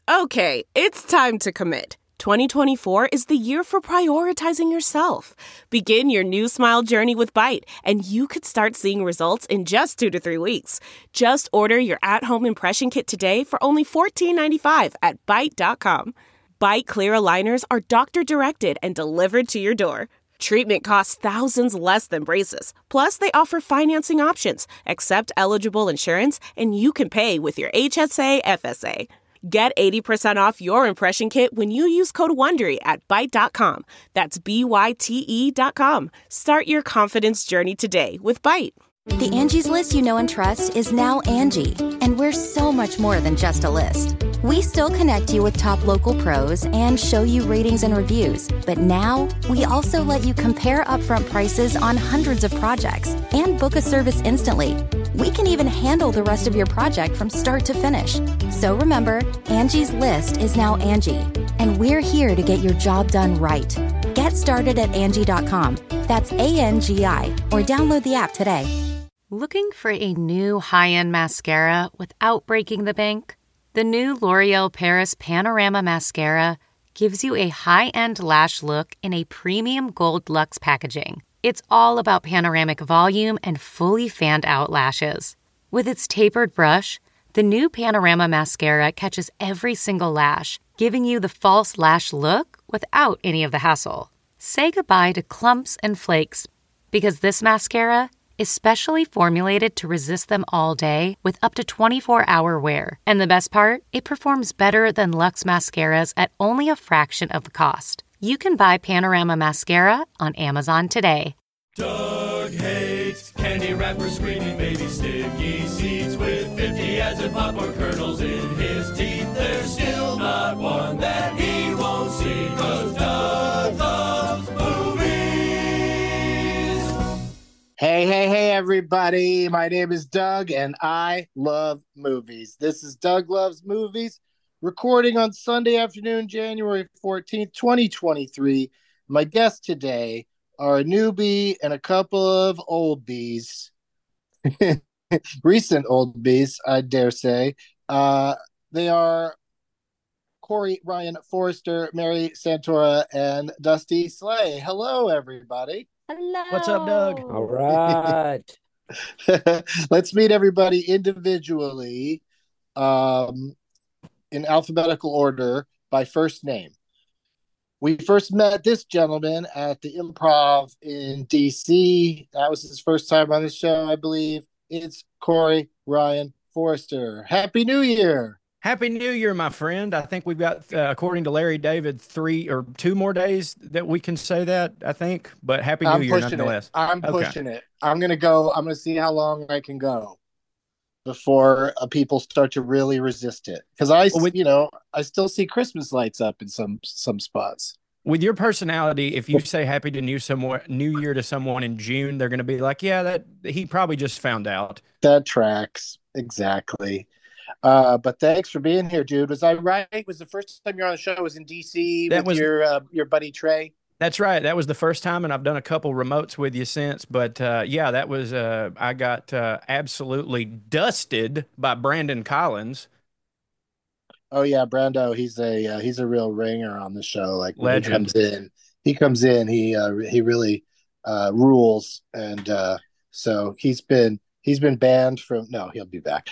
Okay, it's time to commit. 2024 is the year for prioritizing yourself. Begin your new smile journey with Byte, and you could start seeing results in just 2 to 3 weeks. Just order your at-home impression kit today for only $14.95 at Byte.com. Byte Clear aligners are doctor-directed and delivered to your door. Treatment costs thousands less than braces. Plus, they offer financing options, accept eligible insurance, and you can pay with your HSA FSA. Get 80% off your impression kit when you use code WONDERY at Byte.com. That's BYTE.com. Start your confidence journey today with Byte. The Angie's List you know and trust is now Angie, and we're so much more than just a list. We still connect you with top local pros and show you ratings and reviews, but now we also let you compare upfront prices on hundreds of projects and book a service instantly. We can even handle the rest of your project from start to finish. So remember, Angie's List is now Angie, and we're here to get your job done right. Get started at Angie.com. That's ANGI, or download the app today. Looking for a new high-end mascara without breaking the bank? The new L'Oreal Paris Panorama Mascara gives you a high-end lash look in a premium gold luxe packaging. It's all about panoramic volume and fully fanned-out lashes. With its tapered brush, the new Panorama Mascara catches every single lash, giving you the false lash look without any of the hassle. Say goodbye to clumps and flakes, because this mascara is specially formulated to resist them all day with up to 24-hour wear. And the best part? It performs better than Luxe mascaras at only a fraction of the cost. You can buy Panorama Mascara on Amazon today. Doug hates candy wrappers, screaming baby sticky seeds with 50 ads and popcorn kernels in his teeth. There's still not one that he won't see, 'cause Doug loves movies. Hey, everybody. My name is Doug, and I love movies. This is Doug Loves Movies, recording on Sunday afternoon, January 14th, 2023. My guests today are a newbie and a couple of old bees. Recent old bees, I dare say. They are Corey Ryan Forrester, Mary Santora, and Dusty Slay. Hello, everybody. Hello. What's up, Doug? All right. Let's meet everybody individually, in alphabetical order by first name. We first met this gentleman at the Improv in DC. That was his first time on the show, I believe. It's Corey Ryan Forrester. Happy New Year. Happy New Year, my friend. I think we've got, according to Larry David, 3 or 2 more days that we can say that, I think. But Happy New Year, nonetheless. I'm pushing it. I'm going to see how long I can go before people start to really resist it. Because I still see Christmas lights up in some spots. With your personality, if you say Happy New Year to someone in June, they're going to be like, yeah, that he probably just found out. That tracks. Exactly. But thanks for being here, dude. Was I right? Was the first time you're on the show was in DC with your buddy Trey? That's right. That was the first time, and I've done a couple remotes with you since. But yeah, that was I got absolutely dusted by Brandon Collins. Oh yeah, Brando. He's a real ringer on the show. Like when legend. He comes in. He really rules, and so he's been banned from. No, he'll be back.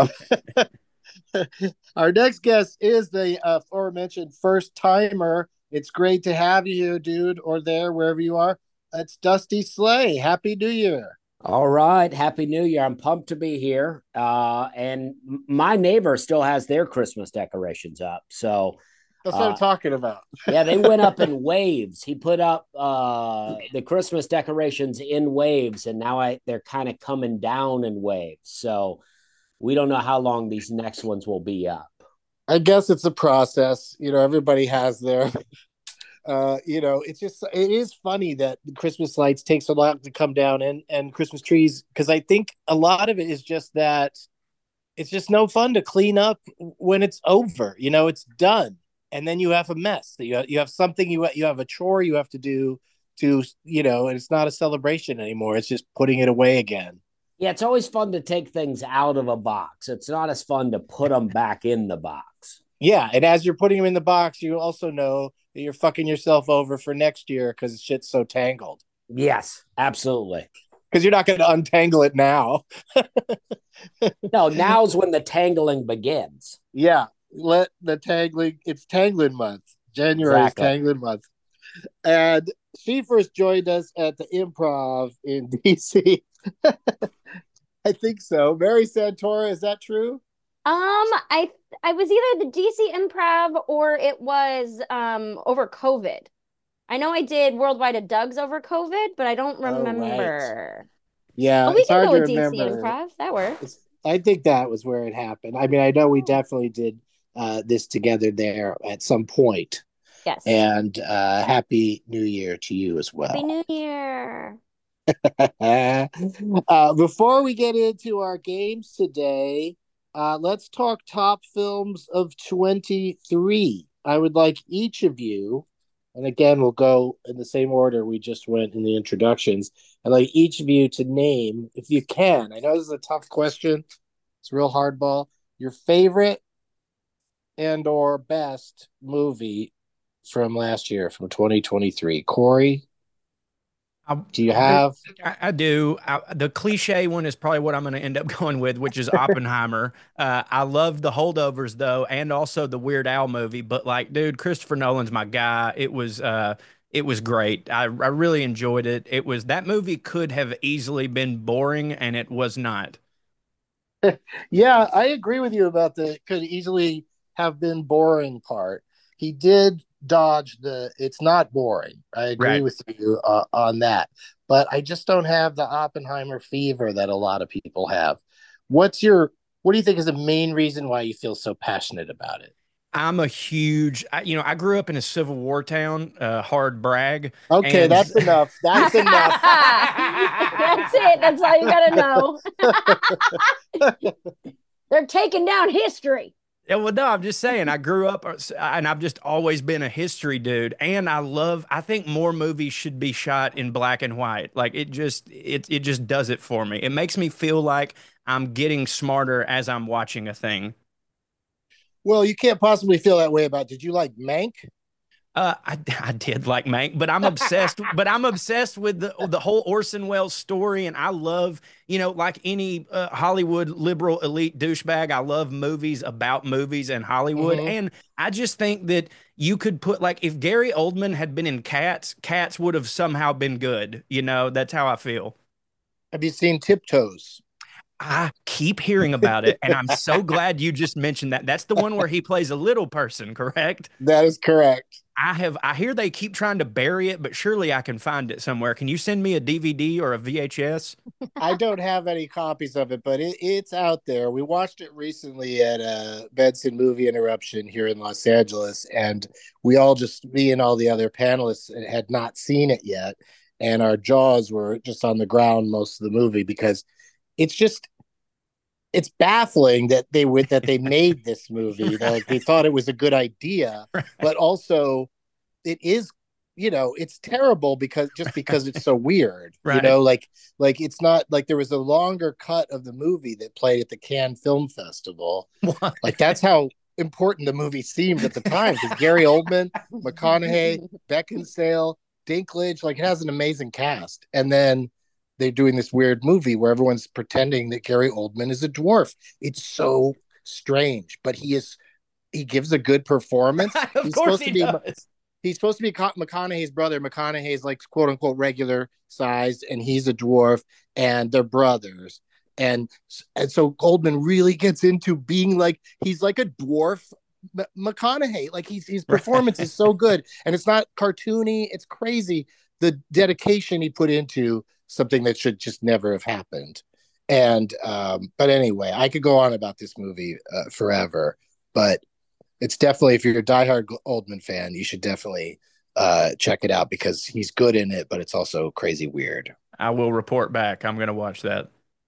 Our next guest is the aforementioned first timer. It's great to have you, dude, or there, wherever you are. It's Dusty Slay. Happy New Year. All right. Happy New Year. I'm pumped to be here. And my neighbor still has their Christmas decorations up. So that's what I'm talking about. Yeah, they went up in waves. He put up the Christmas decorations in waves, and now they're kind of coming down in waves. So we don't know how long these next ones will be up. I guess it's a process. Everybody has their, it is funny that the Christmas lights take so long to come down and Christmas trees, because I think a lot of it is just that it's just no fun to clean up when it's over. It's done. And then you have a mess. You have something, you have a chore you have to do and it's not a celebration anymore. It's just putting it away again. Yeah, it's always fun to take things out of a box. It's not as fun to put them back in the box. Yeah, and as you're putting them in the box, you also know that you're fucking yourself over for next year because shit's so tangled. Yes, absolutely. Because you're not going to untangle it now. No, now's when the tangling begins. Yeah, let the tangling. It's tangling month. January is Exactly. tangling month, and she first joined us at the Improv in DC. I think so. Mary Santora, is that true? I was either the DC Improv or it was over COVID. I know I did Worldwide at Doug's over COVID, but I don't Oh, right. remember. Yeah, Oh, we it's can hard go to with DC remember. Improv. That works. I think that was where it happened. I mean, I know we Oh. definitely did this together there at some point. Yes. And Happy New Year to you as well. Happy New Year. Before we get into our games today, let's talk top films of 23. I would like each of you, and again, we'll go in the same order we just went in the introductions. I'd like each of you to name, if you can, I know this is a tough question, it's real hardball, your favorite and or best movie from last year, from 2023. Corey, do you have? I do. The cliche one is probably what I'm going to end up going with, which is Oppenheimer. I love the Holdovers though, and also the Weird Al movie. But like, dude, Christopher Nolan's my guy. It was great. I really enjoyed it. It was that movie could have easily been boring, and it was not. Yeah, I agree with you about the could easily have been boring part. He did dodge the it's not boring. I agree Right. with you on that. But I just don't have the Oppenheimer fever that a lot of people have. What do you think is the main reason why you feel so passionate about it? I'm a huge, I grew up in a Civil War town, hard brag, Okay, and that's enough. That's enough. That's it. That's all you gotta know. They're taking down history. Yeah, well, no, I'm just saying, I grew up and I've just always been a history dude. And I think more movies should be shot in black and white. Like it just does it for me. It makes me feel like I'm getting smarter as I'm watching a thing. Well, you can't possibly feel that way about. Did you like Mank? I did like Mank, but I'm obsessed. But I'm obsessed with the whole Orson Welles story, and I love, like any Hollywood liberal elite douchebag. I love movies about movies and Hollywood, Mm-hmm. and I just think that you could put like if Gary Oldman had been in Cats, Cats would have somehow been good. That's how I feel. Have you seen Tiptoes? I keep hearing about it, and I'm so glad you just mentioned that. That's the one where he plays a little person, correct? That is correct. I hear they keep trying to bury it, but surely I can find it somewhere. Can you send me a DVD or a VHS? I don't have any copies of it, but it's out there. We watched it recently at a Benson Movie Interruption here in Los Angeles, and me and all the other panelists had not seen it yet, and our jaws were just on the ground most of the movie because it's just it's baffling that they made this movie. Like they thought it was a good idea, but also it is, it's terrible because it's so weird. Right. Like it's not like there was a longer cut of the movie that played at the Cannes Film Festival. What? Like that's how important the movie seemed at the time because Gary Oldman, McConaughey, Beckinsale, Dinklage, like it has an amazing cast, and then they're doing this weird movie where everyone's pretending that Gary Oldman is a dwarf. It's so strange, but he gives a good performance. Of course he does. He's supposed to be McConaughey's brother. McConaughey's like quote unquote regular size, and he's a dwarf, and they're brothers. And so Goldman really gets into being like he's like a dwarf McConaughey. Like his performance is so good, and it's not cartoony. It's crazy the dedication he put into something that should just never have happened. And but anyway, I could go on about this movie forever, but it's definitely, if you're a diehard Oldman fan, you should definitely check it out because he's good in it, but it's also crazy weird. I will report back. I'm going to watch that.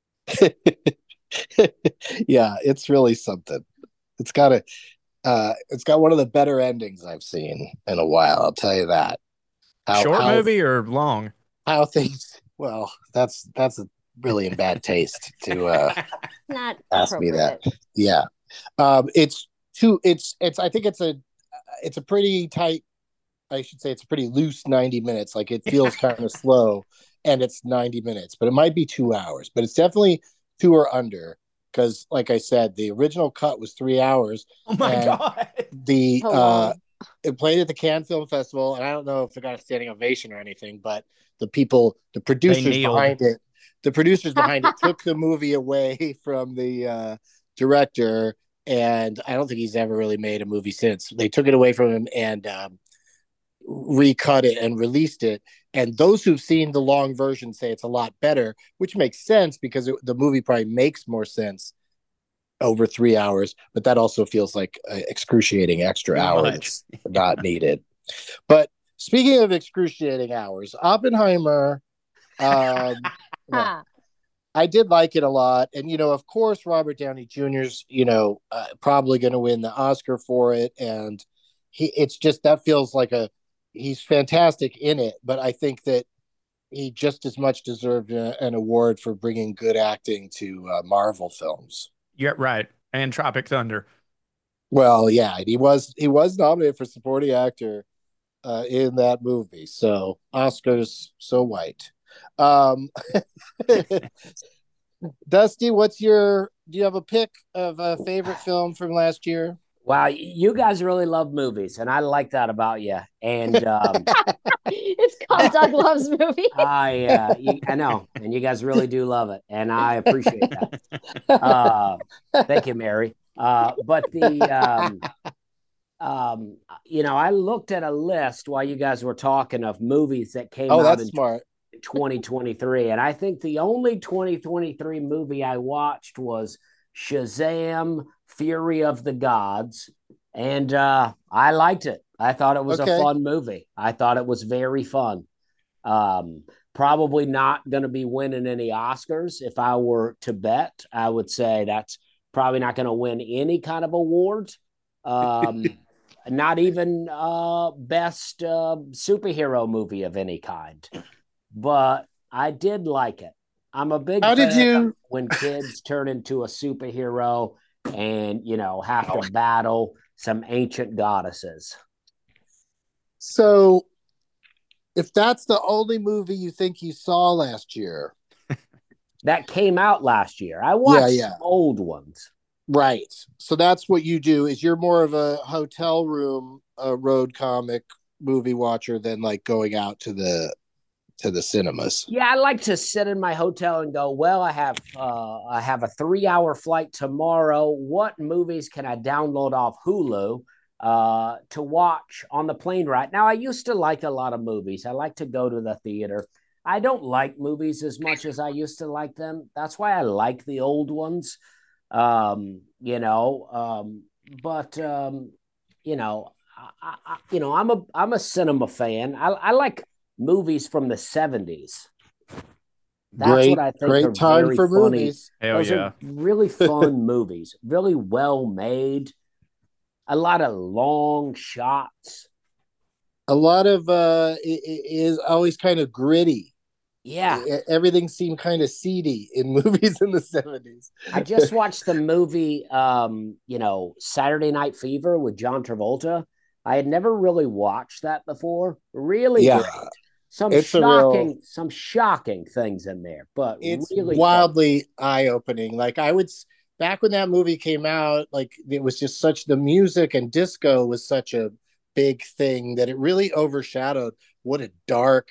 Yeah, it's really something. It's got one of the better endings I've seen in a while. I'll tell you that. Short movie or long? How things? Well, that's really in bad taste to Not ask me that. appropriate. Yeah, it's I think it's a pretty tight, I should say it's a pretty loose 90 minutes. Like it feels kind of slow and it's 90 minutes, but it might be 2 hours, but it's definitely 2 or under. Cause like I said, the original cut was 3 hours. Oh my God. It played at the Cannes Film Festival, and I don't know if it got a standing ovation or anything, but the producers behind it took the movie away from the director, and I don't think he's ever really made a movie since. They took it away from him and recut it and released it. And those who've seen the long version say it's a lot better, which makes sense because the movie probably makes more sense over 3 hours, but that also feels like an excruciating extra hour that's not needed. But speaking of excruciating hours, Oppenheimer, I did like it a lot. And, of course, Robert Downey Jr.'s, probably going to win the Oscar for it. And it's just, that feels like he's fantastic in it. But I think that he just as much deserved an award for bringing good acting to Marvel films. Yeah, right. And Tropic Thunder. Well, yeah, he was nominated for supporting actor in that movie. So Oscars so white. Dusty, do you have a pick of a favorite film from last year? Wow, you guys really love movies, and I like that about you. And it's called Doug Loves Movies. I know, and you guys really do love it, and I appreciate that. Thank you, Mary. But I looked at a list while you guys were talking of movies that came out in 2023, and I think the only 2023 movie I watched was Shazam: Fury of the Gods, and I liked it. I thought it was a fun movie. I thought it was very fun. Probably not going to be winning any Oscars. If I were to bet, I would say that's probably not going to win any kind of award. Not even best superhero movie of any kind. But I did like it. I'm a big fan of when kids turn into a superhero and, have to battle some ancient goddesses. So if that's the only movie you think you saw last year. That came out last year. I watched some old ones. Right. So that's what you do, is you're more of a hotel room, road comic movie watcher than like going out to the cinemas. Yeah, I like to sit in my hotel and go, well, I have a 3-hour flight tomorrow. What movies can I download off Hulu to watch on the plane ride? Now, I used to like a lot of movies. I like to go to the theater. I don't like movies as much as I used to like them. That's why I like the old ones. I'm a cinema fan. I like movies from the 70s. That's what I think great time very for funny. Movies. Those are really fun movies, really well made. A lot of long shots. A lot of it is always kind of gritty. Yeah. Everything seemed kind of seedy in movies in the 70s. I just watched the movie, Saturday Night Fever with John Travolta. I had never really watched that before. Really great. Some shocking things in there, but it's really wildly eye-opening. Like back when that movie came out, like it was just the music and disco was such a big thing that it really overshadowed what a dark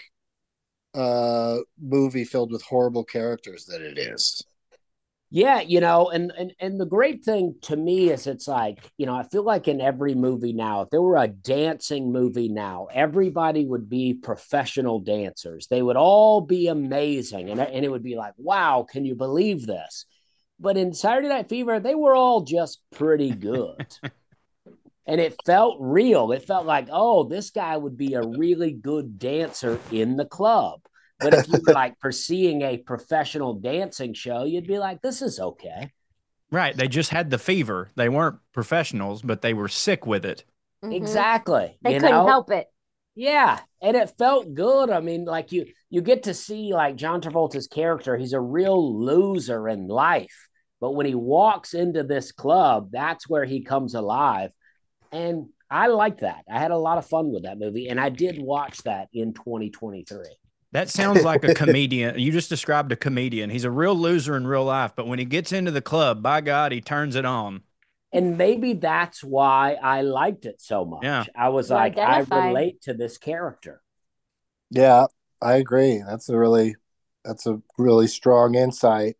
movie filled with horrible characters that it is. Yeah, and the great thing to me is it's like, I feel like in every movie now, if there were a dancing movie now, everybody would be professional dancers. They would all be amazing. And it would be like, wow, can you believe this? But in Saturday Night Fever, they were all just pretty good. And it felt real. It felt like, oh, this guy would be a really good dancer in the club. But if you were like seeing a professional dancing show, you'd be like, this is okay. Right. They just had the fever. They weren't professionals, but they were sick with it. Mm-hmm. Exactly. They couldn't help it. Yeah. And it felt good. I mean, like you get to see like John Travolta's character. He's a real loser in life. But when he walks into this club, that's where he comes alive. And I like that. I had a lot of fun with that movie. And I did watch that in 2023. That sounds like a comedian. You just described a comedian. He's a real loser in real life, but when he gets into the club, by God, he turns it on. And maybe that's why I liked it so much. Yeah. I was You like, identify. I relate to this character. Yeah, I agree. That's a really strong insight.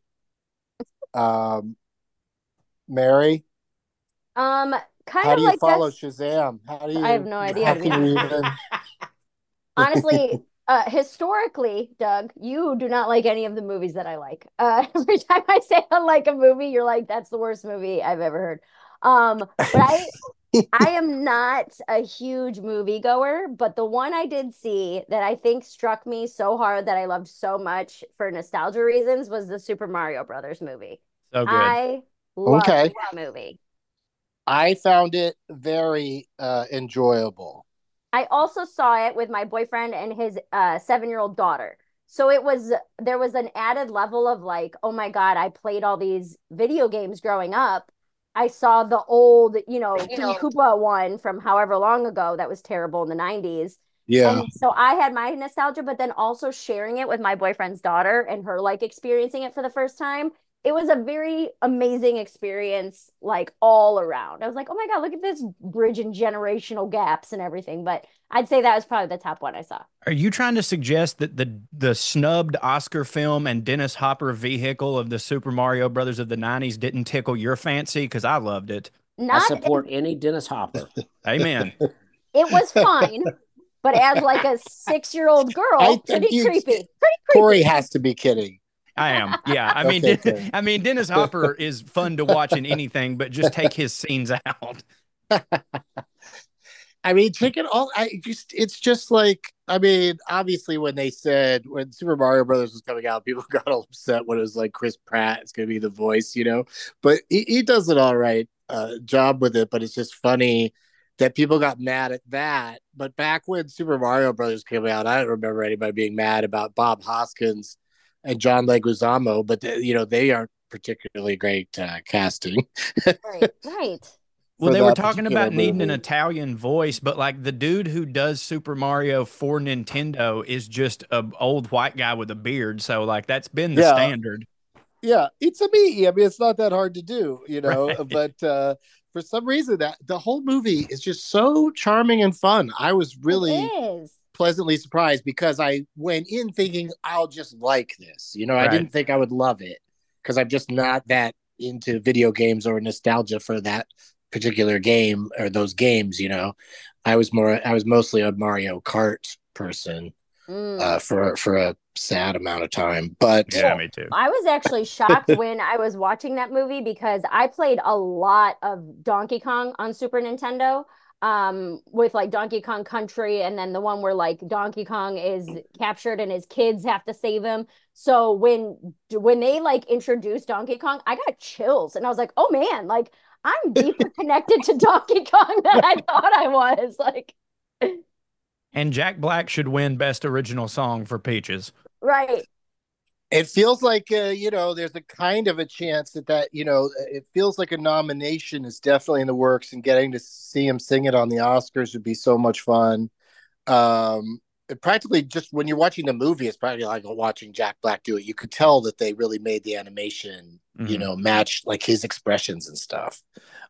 Mary, Kind how of do you like follow this. Shazam? How do you? I have no idea, How to be can you honest. even? Honestly, historically, Doug, you do not like any of the movies that I like. Every time I say I like a movie, you're like, "That's the worst movie I've ever heard." But I am not a huge movie goer, but the one I did see that I think struck me so hard that I loved so much for nostalgia reasons was the Super Mario Brothers movie. So good. I loved Okay. that movie. I found it very enjoyable. I also saw it with my boyfriend and his 7-year-old daughter. So there was an added level of like, oh my God, I played all these video games growing up. I saw the old, King Koopa one from however long ago that was terrible in the 90s. Yeah. And so I had my nostalgia, but then also sharing it with my boyfriend's daughter and her like experiencing it for the first time. It was a very amazing experience, like all around. I was like, oh my God, look at this bridging generational gaps and everything. But I'd say that was probably the top one I saw. Are you trying to suggest that the snubbed Oscar film and Dennis Hopper vehicle of the Super Mario Brothers of the 90s didn't tickle your fancy? Because I loved it. I support any Dennis Hopper. Amen. It was fine, but as like a 6-year-old girl, pretty creepy. Corey has to be kidding. I am. Yeah. I mean, Okay, I mean, Dennis Hopper is fun to watch in anything, but just take his scenes out. I mean, it's just like, I mean, obviously when Super Mario Brothers was coming out, people got all upset when it was like Chris Pratt is going to be the voice, but he does an all right job with it. But it's just funny that people got mad at that. But back when Super Mario Brothers came out, I don't remember anybody being mad about Bob Hoskins and John Leguizamo, but they aren't particularly great casting. Right. Well, they were talking about needing an Italian voice, but like the dude who does Super Mario for Nintendo is just an old white guy with a beard. So like that's been the standard. Yeah, it's a me. I mean, it's not that hard to do, Right. But for some reason that the whole movie is just so charming and fun. I was really pleasantly surprised because I went in thinking I'll just like this. I didn't think I would love it because I'm just not that into video games or nostalgia for that particular game or those games. I was mostly a Mario Kart person for a sad amount of time. But yeah, me too. I was actually shocked when I was watching that movie because I played a lot of Donkey Kong on Super Nintendo. With like Donkey Kong Country, and then the one where like Donkey Kong is captured and his kids have to save him. So when they like introduced Donkey Kong, I got chills and I was like, oh man, like I'm deeper connected to Donkey Kong than I thought I was. Like, and Jack Black should win Best Original Song for Peaches. Right. It feels like, there's a kind of a chance that, it feels like a nomination is definitely in the works, and getting to see him sing it on the Oscars would be so much fun. Practically just when you're watching the movie, it's probably like watching Jack Black do it. You could tell that they really made the animation, match like his expressions and stuff.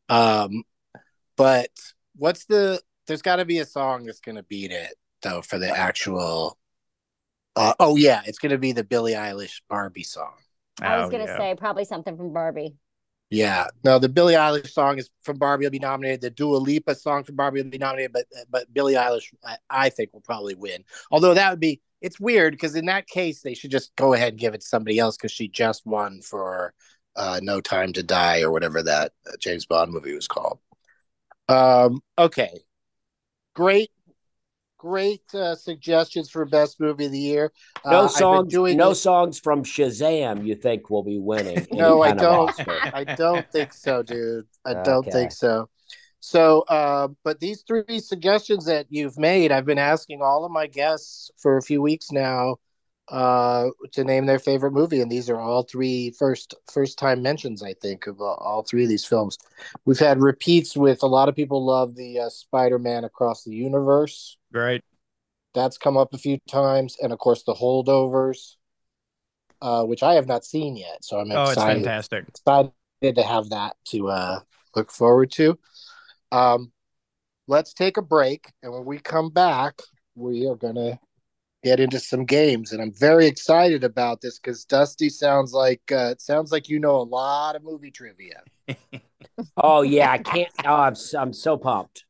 But there's got to be a song that's going to beat it though for the actual. It's going to be the Billie Eilish Barbie song. I was going to say probably something from Barbie. Yeah, no, the Billie Eilish song is from Barbie will be nominated. The Dua Lipa song from Barbie will be nominated, but Billie Eilish, I think, will probably win. Although it's weird because in that case they should just go ahead and give it to somebody else because she just won for No Time to Die or whatever that James Bond movie was called. Okay, great suggestions for best movie of the year. No songs from Shazam you think will be winning? No, I don't. I don't think so, dude. I don't think so. So, but these 3 suggestions that you've made, I've been asking all of my guests for a few weeks now to name their favorite movie, and these are all three first time mentions, I think, of all three of these films. We've had repeats with a lot of people love the Spider-Man Across the Universe. Great. That's come up a few times, and of course the Holdovers, which I have not seen yet, so I'm It's fantastic. excited to have that to look forward to. Let's take a break, and when we come back, we are gonna get into some games, and I'm very excited about this because Dusty sounds like you know a lot of movie trivia. Oh yeah, I can't. Oh, I'm so pumped.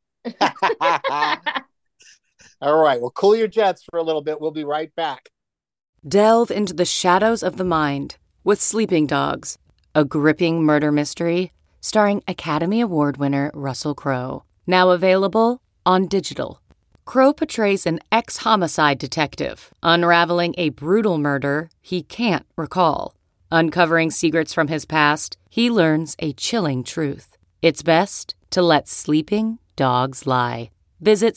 All right, well, cool your jets for a little bit. We'll be right back. Delve into the shadows of the mind with Sleeping Dogs, a gripping murder mystery starring Academy Award winner Russell Crowe. Now available on digital. Crowe portrays an ex-homicide detective unraveling a brutal murder he can't recall. Uncovering secrets from his past, he learns a chilling truth. It's best to let sleeping dogs lie. Visit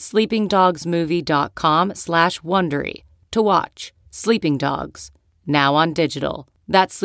sleepingdogsmovie.com/Wondery to watch Sleeping Dogs, now on digital. That's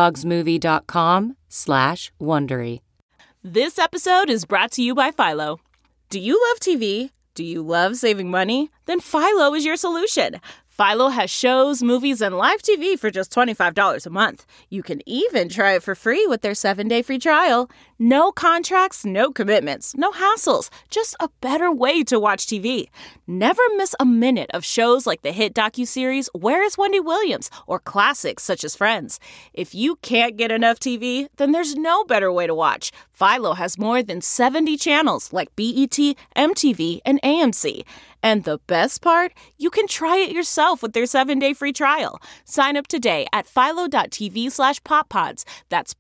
sleepingdogsmovie.com/Wondery. This episode is brought to you by Philo. Do you love TV? Do you love saving money? Then Philo is your solution. Philo has shows, movies, and live TV for just $25 a month. You can even try it for free with their 7-day free trial. No contracts, no commitments, no hassles. Just a better way to watch TV. Never miss a minute of shows like the hit docuseries Where is Wendy Williams? Or classics such as Friends. If you can't get enough TV, then there's no better way to watch. Philo has more than 70 channels like BET, MTV, and AMC. And the best part? You can try it yourself with their 7-day free trial. Sign up today at philo.tv/poppods. That's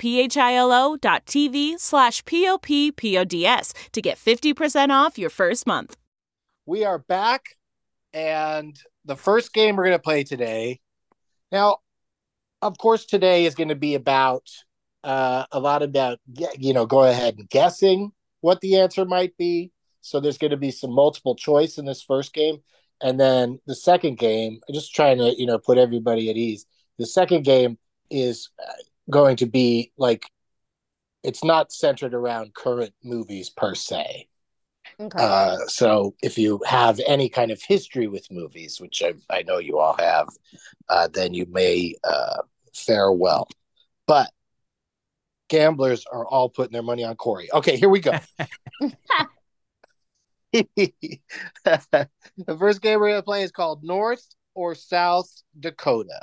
philo.tv/POPPODS to get 50% off your first month. We are back, and the first game we're going to play today. Now, of course, today is going to be about a lot about, go ahead and guessing what the answer might be. So there's going to be some multiple choice in this first game. And then the second game, just trying to, put everybody at ease. The second game is going to be like, it's not centered around current movies per se. Okay. So if you have any kind of history with movies, which I know you all have, then you may fare well. But gamblers are all putting their money on Corey. Okay, here we go. The first game we're going to play is called North or South Dakota.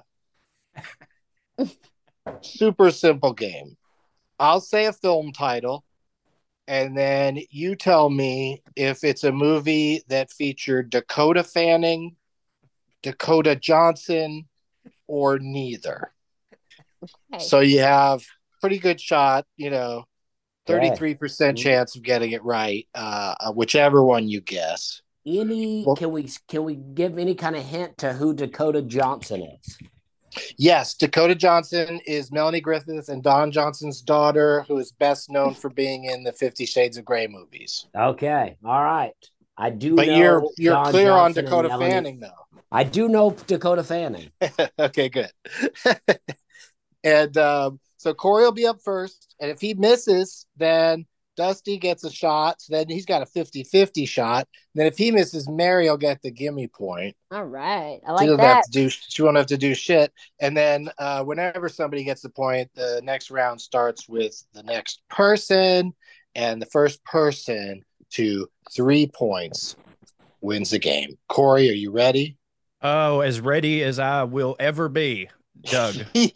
Super simple game. I'll say a film title, and then you tell me if it's a movie that featured Dakota Fanning, Dakota Johnson, or neither. Okay. So you have pretty good shot, 33% chance of getting it right, whichever one you guess. Can we give any kind of hint to who Dakota Johnson is? Yes, Dakota Johnson is Melanie Griffith and Don Johnson's daughter, who is best known for being in the 50 Shades of Grey movies. Okay, all right. I do. But know you're Don clear Johnson on Dakota and Melanie. Fanning, though. I do know Dakota Fanning. Okay, good. And so Corey will be up first, and if he misses, then Dusty gets a shot. So then he's got a 50-50 shot. And then if he misses, Mary will get the gimme point. All right. I like that. She won't have to do shit. And then whenever somebody gets the point, the next round starts with the next person. And the first person to 3 points wins the game. Corey, are you ready? Oh, as ready as I will ever be, Doug.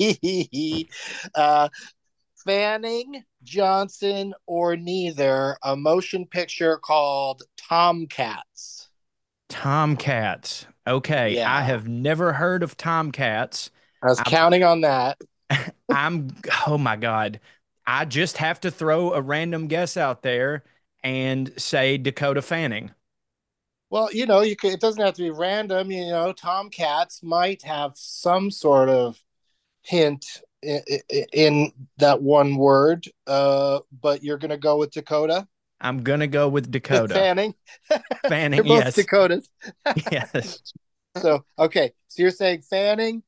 Fanning, Johnson, or neither, a motion picture called Tomcats. Tomcats. Okay. Yeah. I have never heard of Tomcats. I was counting on that. Oh my God. I just have to throw a random guess out there and say Dakota Fanning. Well, it doesn't have to be random. Tomcats might have some sort of hint in that one word, but you're going to go with Dakota? I'm going to go with Dakota. Fanning? Fanning, They're both yes. Dakotas. Yes. So, okay. So you're saying Fanning,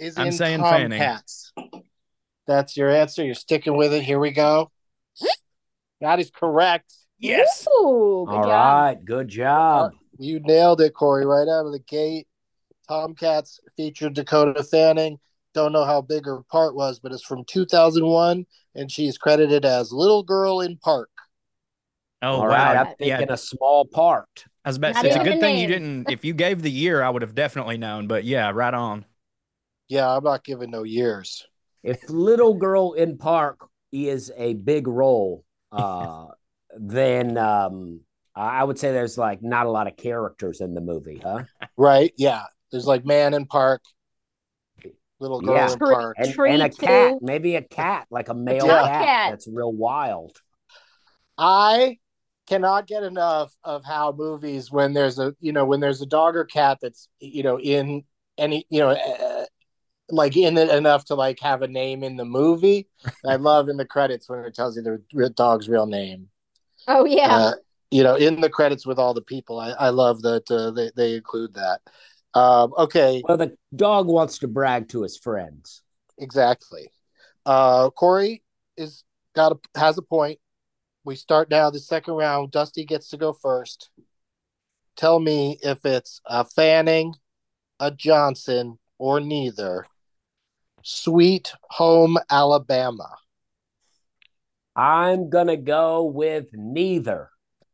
is I'm in saying Tom Fanning. Cats. That's your answer. You're sticking with it. Here we go. That is correct. Yes. Ooh, good All job. right, good job. You nailed it, Corey, right out of the gate. Tom Cats featured Dakota Fanning. Don't know how big her part was, but it's from 2001, and she's credited as Little Girl in Park. Oh, All wow. right, I'm thinking a small part. I was about to Not say, it's a even good a thing you name. didn't. If you gave the year, I would have definitely known. But yeah, right on. Yeah, I'm not giving no years. If Little Girl in Park is a big role, then I would say there's like not a lot of characters in the movie, huh? Right? Yeah. There's like Man in Park, Little Girl Yeah. in Park. And a cat, maybe a cat, like a male cat that's real wild. I cannot get enough of how movies, when there's a dog or cat that's, in any, like in it enough to like have a name in the movie. I love in the credits when it tells you the dog's real name. Oh yeah. In the credits with all the people. I love that they include that. Okay. Well, the dog wants to brag to his friends. Exactly. Corey has a point. We start now the second round. Dusty gets to go first. Tell me if it's a Fanning, a Johnson, or neither. Sweet Home Alabama. I'm going to go with neither.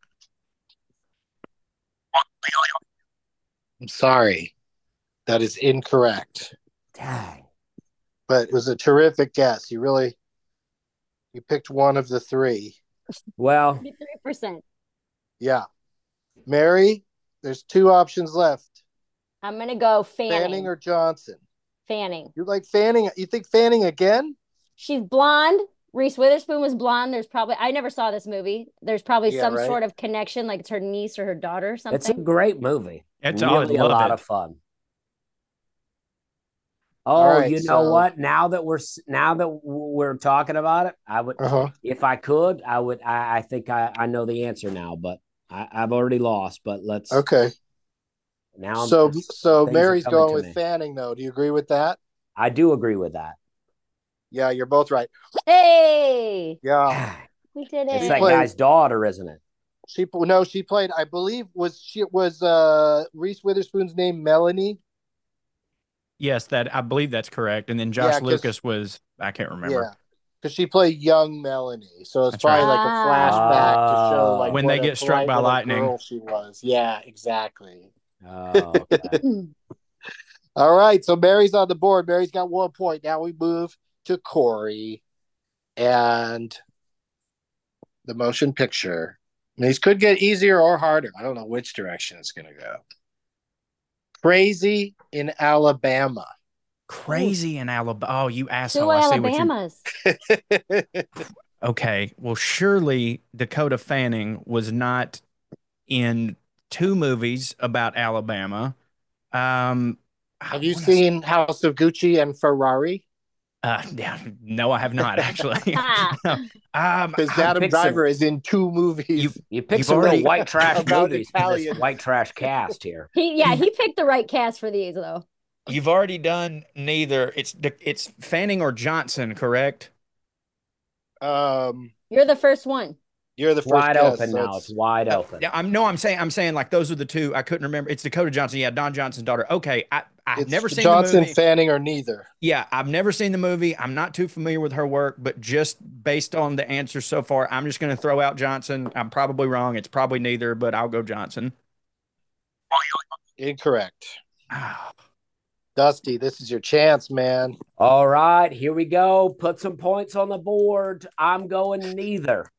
I'm sorry. That is incorrect. Dang. But it was a terrific guess. You picked one of the three. Well, 3%. Yeah. Mary, there's two options left. I'm going to go Fanning or Johnson? Fanning. You like Fanning? You think Fanning again? She's blonde. Reese Witherspoon was blonde. I never saw this movie. There's probably some sort of connection, like it's her niece or her daughter or something. It's a great movie. It's really a lot of fun. Oh, right, you know what? Now that we're talking about it, I would, if I could, I would. I think I know the answer now, but I've already lost. But let's. Okay. Now, so Mary's going with Fanning, though. Do you agree with that? I do agree with that. Yeah, you're both right. Hey. Yeah. We did it. It's that guy's daughter, isn't it? She played. I believe was Reese Witherspoon's name Melanie. Yes, I believe that's correct. And then Josh Lucas was, I can't remember. Yeah, because she played young Melanie, so it's probably like a flashback to show like when they get struck by lightning. Girl she was. Yeah, exactly. Oh, okay. All right, so Mary's on the board. Mary's got 1 point. Now we move to Corey and the motion picture. These could get easier or harder. I don't know which direction it's going to go. Crazy in Alabama. Crazy in Alabama. Oh, you asshole. Two I see Alabamas. Okay. Well, surely Dakota Fanning was not in two movies about Alabama. Have you seen House of Gucci and Ferrari? No, I have not actually. Because Adam Driver is in two movies. You picked some real white trash movies for this white trash cast here. He picked the right cast for these though. You've already done neither. It's Fanning or Johnson, correct? You're the first one. You're the first wide guess, open so now. It's wide open. I'm saying like those are the two. I couldn't remember. It's Dakota Johnson. Yeah, Don Johnson's daughter. Okay, I've never seen Johnson, the movie. Fanning, or neither. Yeah, I've never seen the movie. I'm not too familiar with her work, but just based on the answers so far, I'm just going to throw out Johnson. I'm probably wrong. It's probably neither, but I'll go Johnson. Incorrect. Dusty, this is your chance, man. All right, here we go. Put some points on the board. I'm going neither.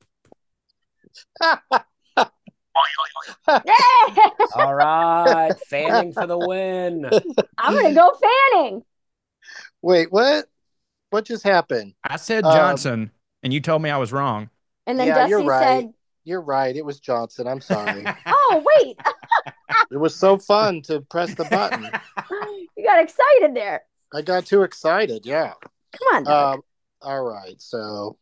All right, Fanning for the win. I'm gonna go Fanning. Wait, what? What just happened? I said Johnson, and you told me I was wrong. And then Dusty you're right. said, "You're right. It was Johnson. I'm sorry." "Oh wait." It was so fun to press the button. You got excited there. I got too excited. Yeah. Come on. All right. So.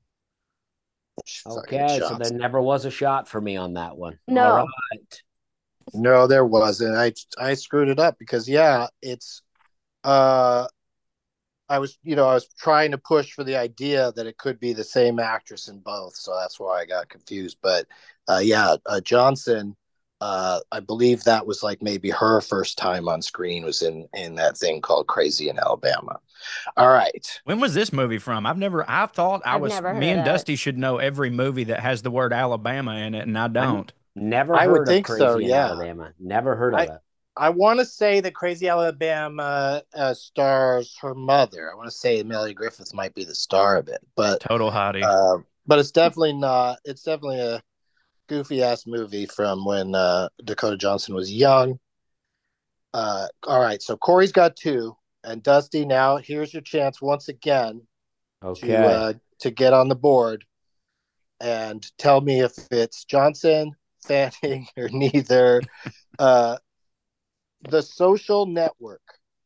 Okay, so there never was a shot for me on that one. No. All right. No, there wasn't. I screwed it up because it's Uh, I was trying to push for the idea that it could be the same actress in both, so that's why I got confused. But Johnson, I believe that was like maybe her first time on screen was in that thing called Crazy in Alabama. All right. When was this movie from? I thought I've never me heard and of it. Dusty should know every movie that has the word Alabama in it, and I don't. Never I would heard of think so, Crazy in yeah. Alabama. Never heard of I it. I want to say that Crazy Alabama stars her mother. I want to say Amelia Griffith might be the star of it, Total hottie. but it's definitely not. It's definitely a goofy ass movie from when Dakota Johnson was young. All right, so Corey's got two, and Dusty. Now here's your chance once again Okay. to get on the board and tell me if it's Johnson, Fanning, or neither. Uh, the Social Network.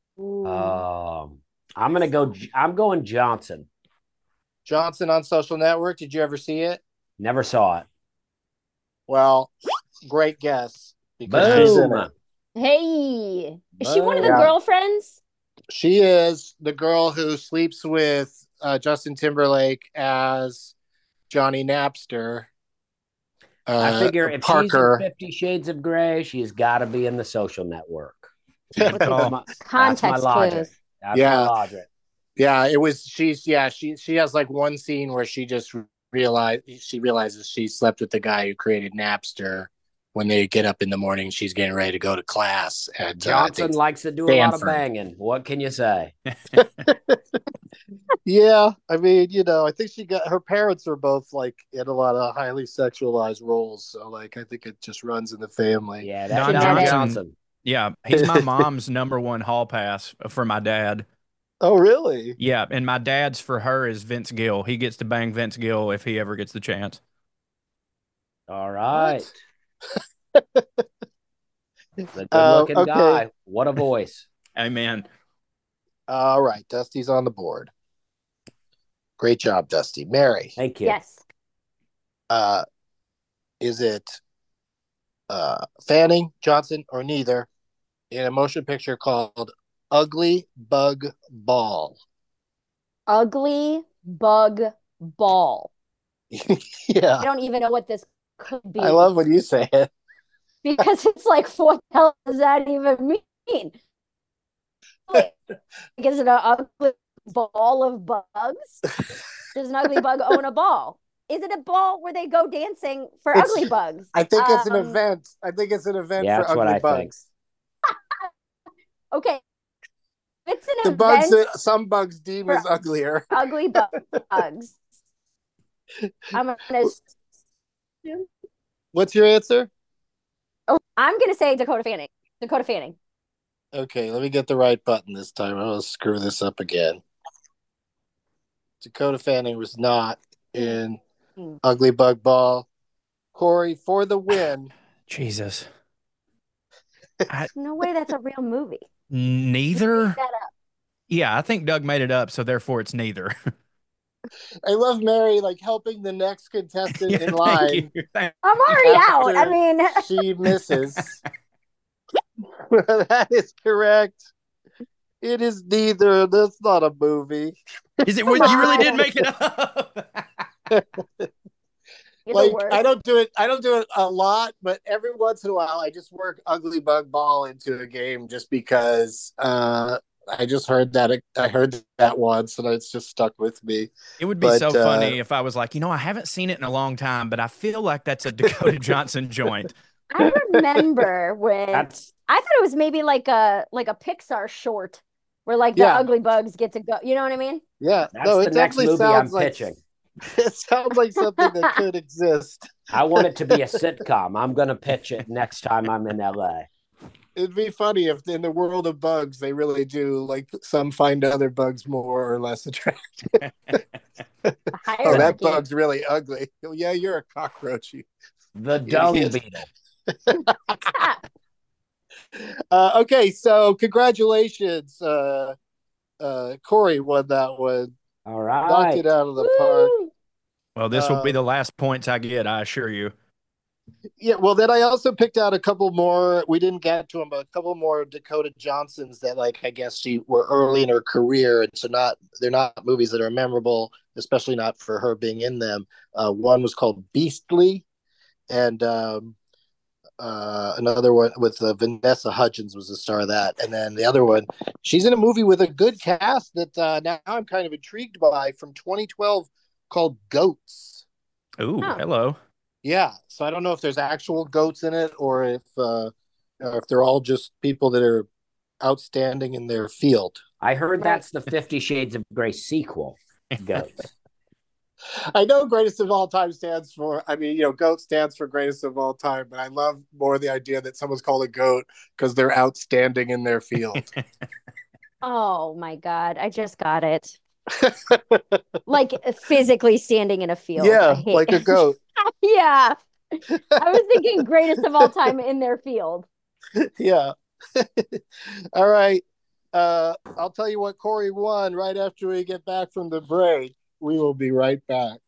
I'm going Johnson. Johnson on Social Network. Did you ever see it? Never saw it. Well, great guess because she's in Boom. it. Hey, is she one of the Yeah. girlfriends? She is the girl who sleeps with Justin Timberlake as Johnny Napster. I figure if Parker. she's in 50 Shades of Grey, she's got to be in The Social Network. Good call. That's my Context logic. clues. That's Yeah. my logic. Yeah, it was. She has like one scene where she realizes she slept with the guy who created Napster. When they get up in the morning, she's getting ready to go to class. And Johnson likes to do a lot of Stanford. banging. What can you say? Yeah, I mean, I think her parents are both like in a lot of highly sexualized roles, so like I think it just runs in the family. Yeah, that's Don Don Genetic. Johnson. Yeah, he's my mom's number one hall pass for my dad. Oh, really? Yeah, and my dad's for her is Vince Gill. He gets to bang Vince Gill if he ever gets the chance. All right. The good looking Okay. guy. What a voice. Amen. All right, Dusty's on the board. Great job, Dusty. Mary, Thank you. Yes. is it Fanning, Johnson, or neither in a motion picture called Ugly Bug Ball? Ugly Bug Ball. I Yeah, don't even know what this could be. I love when you say it. Because it's like, what the hell does that even mean? Like, is it an ugly ball of bugs? Does an ugly bug own a ball? Is it a ball where they go dancing for ugly bugs? I think it's an event. I think it's an event Yeah, for that's what ugly I think. bugs. Okay. It's an The event bugs that some bugs deem for as uglier. ugly bugs. I'm gonna What's your answer? I'm gonna say Dakota Fanning. Dakota Fanning. Okay, let me get the right button this time. I'm gonna screw this up again. Dakota Fanning was not in Ugly Bug Ball. Corey, for the win. Jesus. No way that's a real movie. Neither? Make that up. Yeah, I think Doug made it up, so therefore it's neither. I love Mary like helping the next contestant Yeah, in thank line. you. I'm already out. I after mean, she misses. That is correct. It is neither. That's not a movie. Is it what you really did make it up? you're Like the worst. I don't do it a lot, but every once in a while I just work Ugly Bug Ball into a game just because I just heard that once and it's just stuck with me. It would be so funny if I was like, I haven't seen it in a long time, but I feel like that's a Dakota Johnson joint. I remember when That's I thought it was maybe like a Pixar short where like the Yeah. ugly bugs get to go. You know what I mean? Yeah, that's no, the it next definitely movie I'm sounds like pitching. it sounds like something that could exist. I want it to be a sitcom. I'm going to pitch it next time I'm in LA. It'd be funny if in the world of bugs they really do like some find other bugs more or less attractive. The Oh, that hierarchy. bug's really ugly. Oh, yeah, you're a cockroach. The dung Idiot. beetle. Okay, so congratulations. Corey won that one. All Knocked right. it out of the park. Woo! Well, this will be the last points I get, I assure you. Yeah, well, then I also picked out a couple more. We didn't get to them, but a couple more Dakota Johnsons that, like, I guess she were early in her career, and so they're not movies that are memorable, especially not for her being in them. One was called Beastly, and another one with Vanessa Hudgens was the star of that, and then the other one, she's in a movie with a good cast that now I'm kind of intrigued by from 2012 called Goats. Ooh, hello. Yeah, so I don't know if there's actual goats in it or if they're all just people that are outstanding in their field. I heard that's the 50 Shades of Grey sequel. Goats. I know greatest of all time stands for, GOAT stands for greatest of all time, but I love more the idea that someone's called a GOAT because they're outstanding in their field. Oh my God, I just got it. Like physically standing in a field. Yeah, like a goat. Yeah. I was thinking greatest of all time in their field. Yeah. All right. I'll tell you what Corey won right after we get back from the break. We will be right back.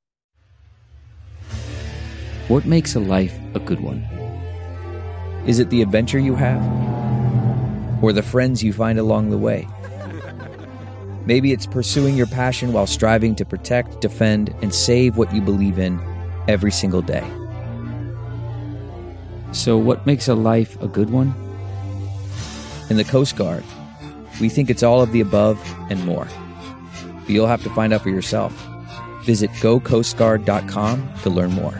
What makes a life a good one? Is it the adventure you have? Or the friends you find along the way? Maybe it's pursuing your passion while striving to protect, defend, and save what you believe in every single day. So what makes a life a good one? In the Coast Guard, we think it's all of the above and more. But you'll have to find out for yourself. Visit gocoastguard.com to learn more.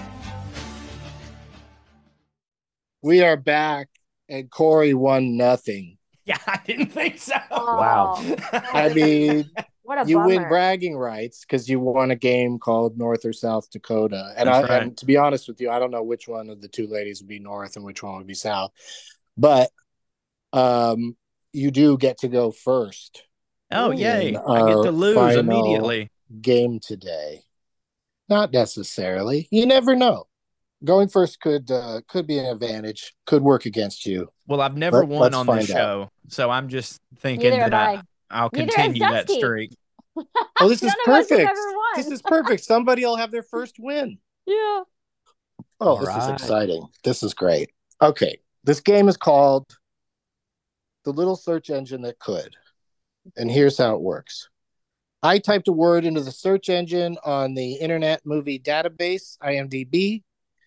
We are back, and Corey won nothing. Yeah, I didn't think so. Wow. I mean, what a you bummer. win bragging rights because you won a game called North or South Dakota. And and to be honest with you, I don't know which one of the two ladies would be North and which one would be South. But you do get to go first. Oh, yay. I get to lose immediately. Game today. Not necessarily. You never know. Going first could be an advantage, could work against you. Well, I've never won on this show, so I'm just thinking that I'll continue that streak. Oh, this is perfect. This is perfect. Somebody will have their first win. Yeah. Oh, this is exciting. This is great. Okay. This game is called The Little Search Engine That Could. And here's how it works. I typed a word into the search engine on the Internet Movie Database, IMDb.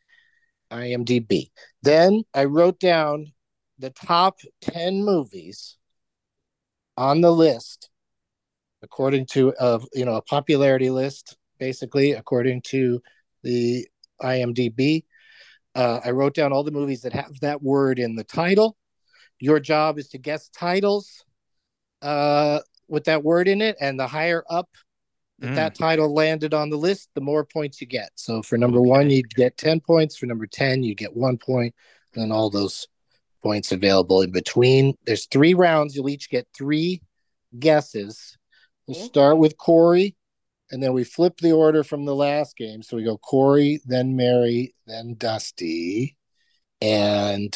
Then I wrote down the top 10 movies on the list according to a popularity list, basically, according to the IMDb. I wrote down all the movies that have that word in the title. Your job is to guess titles with that word in it, and the higher up that title landed on the list, the more points you get. So for number one, you get 10 points. For number 10, you get 1 point. And then all those points available in between. There's 3 rounds. You'll each get 3 guesses. We'll start with Corey, and then we flip the order from the last game. So we go Corey, then Mary, then Dusty. And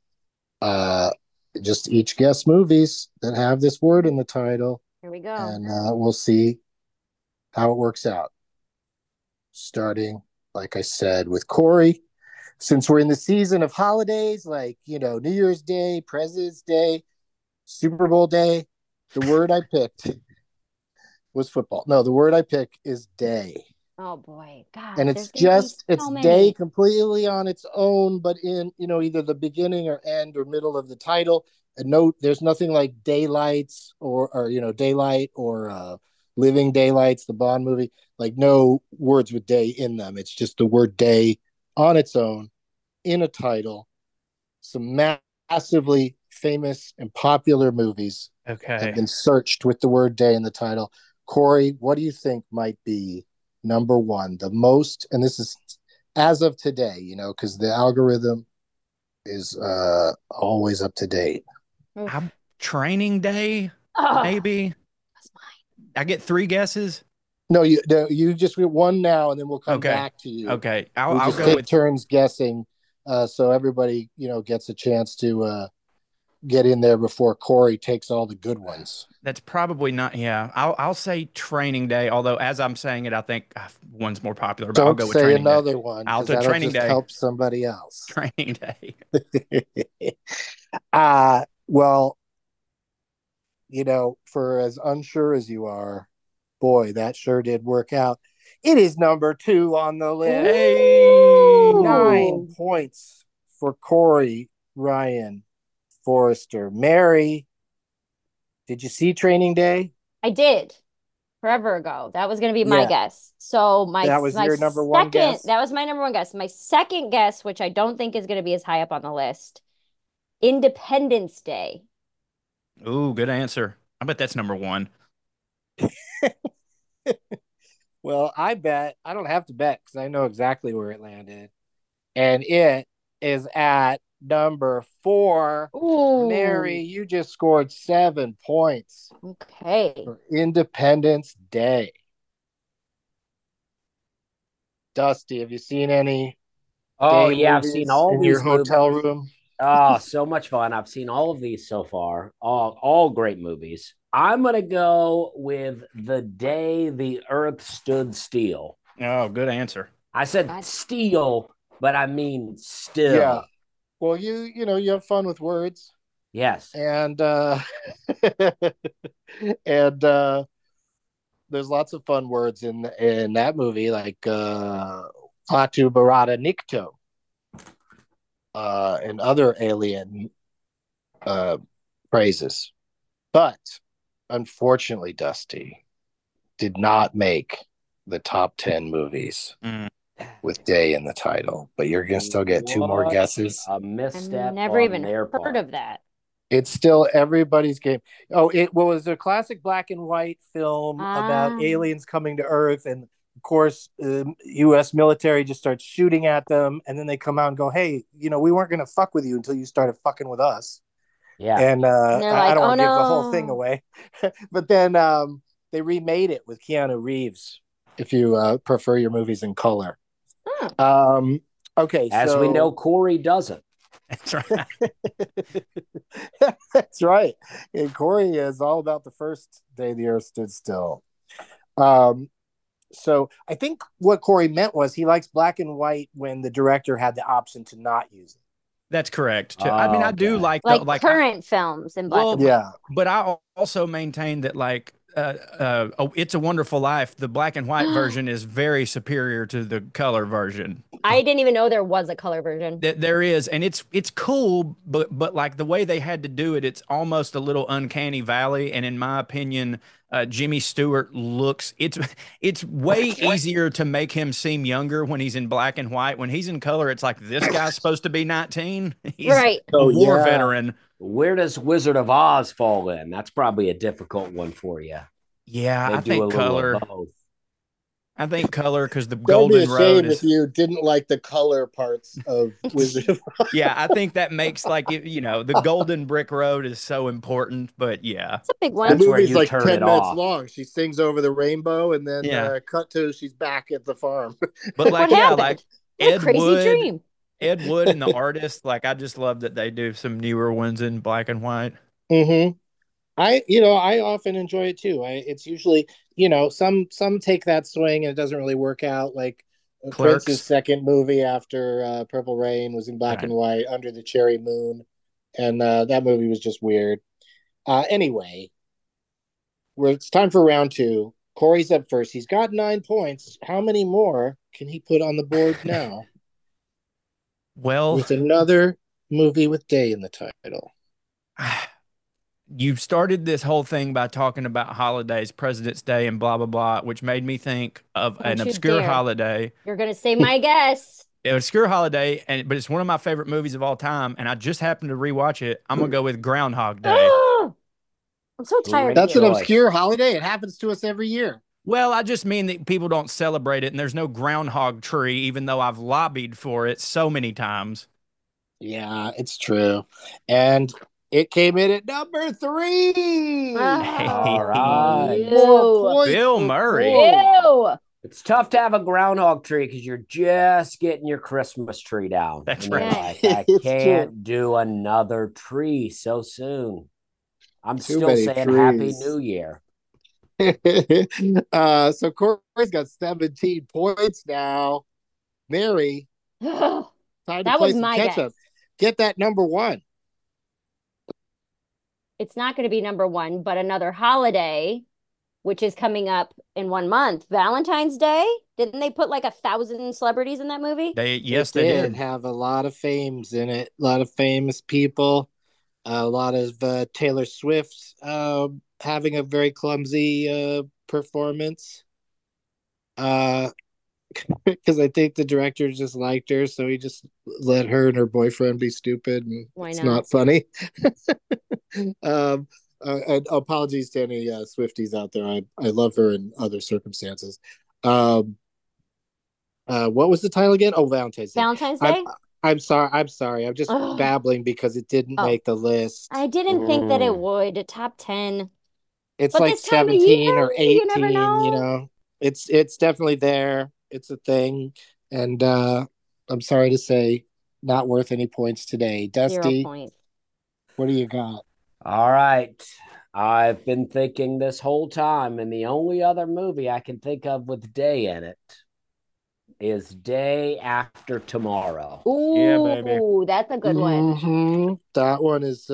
just each guess movies that have this word in the title. Here we go. And we'll see how it works out. Starting, like I said, with Corey. Since we're in the season of holidays, like, New Year's Day, President's Day, Super Bowl Day, the word I picked was football. No, the word I pick is day. Oh, boy. God. And it's day completely on its own, but in, either the beginning or end or middle of the title. And there's nothing like daylights or daylight or Living Daylights, the Bond movie, like no words with day in them. It's just the word day on its own in a title. Some massively famous and popular movies have been searched with the word day in the title. Corey, what do you think might be number one, the most? And this is as of today, because the algorithm is always up to date. Training Day, maybe. I get 3 guesses. No, you just get one now, and then we'll come back to you. Okay, I'll go with turns guessing, so everybody gets a chance to get in there before Corey takes all the good ones. That's probably not. Yeah, I'll say Training Day. Although as I'm saying it, I think one's more popular. But I'll Don't go with say Training Day. another one, I'll because do that'll Training just Day. help somebody else. Training Day. Well, for as unsure as you are, boy, that sure did work out. It is number 2 on the list. Hey, 9 points for Corey, Ryan, Forrester. Mary, did you see Training Day? I did forever ago. That was going to be my guess. So that was your number one guess? That was my number one guess. My second guess, which I don't think is going to be as high up on the list, Independence Day. Ooh, good answer. I bet that's number 1. Well, I don't have to bet because I know exactly where it landed. And it is at number 4. Ooh. Mary, you just scored 7 points. Okay. For Independence Day. Dusty, have you seen any? Oh, yeah, I've seen all these your hotel movies. room. Oh, so much fun. I've seen all of these so far. All great movies. I'm going to go with The Day the Earth Stood Still. Oh, good answer. I said steel, but I mean still. Yeah. Well, you have fun with words. Yes. And and there's lots of fun words in that movie, like Fatu Barada Nikto, and other alien phrases. But unfortunately, Dusty did not make the top 10 movies with Day in the title. But you're going to still get 2 more guesses. A misstep. I've never even heard of that. It's still everybody's game. Oh, it was a classic black and white film about aliens coming to Earth. And of course, U.S. military just starts shooting at them. And then they come out and go, hey, we weren't going to fuck with you until you started fucking with us. Yeah. And I don't want to give the whole thing no. away. But then they remade it with Keanu Reeves, if you prefer your movies in color. Okay. As we know, Corey doesn't. That's right. That's right. And Corey is all about the first day the Earth stood still. So I think what Corey meant was he likes black and white when the director had the option to not use it. That's correct. Too. I mean, I do like current films in black and white. Yeah, but I also maintain that It's a Wonderful Life, the black and white version is very superior to the color version. I didn't even know there was a color version. There is, and it's cool, but like the way they had to do it, it's almost a little uncanny valley. And in my opinion, Jimmy Stewart looks it's way easier to make him seem younger when he's in black and white. When he's in color, it's like this guy's supposed to be 19. He's right. a war veteran. Where does Wizard of Oz fall in? That's probably a difficult one for you. Yeah, They I think color. I think color because the Don't Golden be ashamed Road is. if you didn't like the color parts of Wizard of Oz. Yeah, I think that makes the Golden Brick Road is so important. But yeah, it's a big one. The That's where movie's you like turn 10 it minutes off. long. She sings over the rainbow, and then Yeah. cut to she's back at the farm. but What happened? like What a Ed crazy Wood, dream. Ed Wood and the artist, I just love that they do some newer ones in black and white. Mm-hmm. I often enjoy it too. It's usually, some take that swing and it doesn't really work out. Like Clerks. Prince's second movie after Purple Rain was in black Right. and white, Under the Cherry Moon, and that movie was just weird. Anyway, it's time for round 2. Corey's up first. He's got 9 points. How many more can he put on the board now? Well, With another movie with Day in the title. you started this whole thing by talking about holidays, President's Day, and blah blah blah, which made me think of an Don't you obscure dare. holiday. You're gonna say my guess. An obscure holiday, but it's one of my favorite movies of all time, and I just happened to rewatch it. I'm gonna go with Groundhog Day. I'm so tired. That's of an you. obscure holiday. It happens to us every year. Well, I just mean that people don't celebrate it, and there's no groundhog tree, even though I've lobbied for it so many times. Yeah, it's true. And it came in at number 3. Ah. All right. Ew. More points Bill for Murray. Corey. Ew. It's tough to have a groundhog tree because you're just getting your Christmas tree down. That's and you're right. like, I It's can't true. do another tree so soon. I'm Too still many saying Happy trees. New Year. So Corey's got 17 points now. Mary, time to That play was some my catch guess. up. Get that number one. It's not going to be number one, but another holiday, which is coming up in 1 month. Valentine's Day. Didn't they put like 1,000 celebrities in that movie? Yes, They they did did. have a lot of fames in it, a lot of famous people, a lot of Taylor Swift having a very clumsy performance. Because I think the director just liked her, so he just let her and her boyfriend be stupid, and Why it's not? not funny. And apologies to any Swifties out there. I love her in other circumstances. What was the title again? Oh, Valentine's Day. Valentine's I'm Day? I'm sorry. I'm sorry. I'm just Ugh. babbling because it didn't Oh, make the list. I didn't think that it Mm. would. Top 10. It's But like this time of 17 or year, you never 18, you know. know. It's definitely there. It's a thing. And I'm sorry to say, not worth any points today. 0 Dusty, points. what do you got? All right. I've been thinking this whole time, and the only other movie I can think of with day in it is Day After Tomorrow. Yeah, baby. Ooh, that's a good one. Mm-hmm. That one is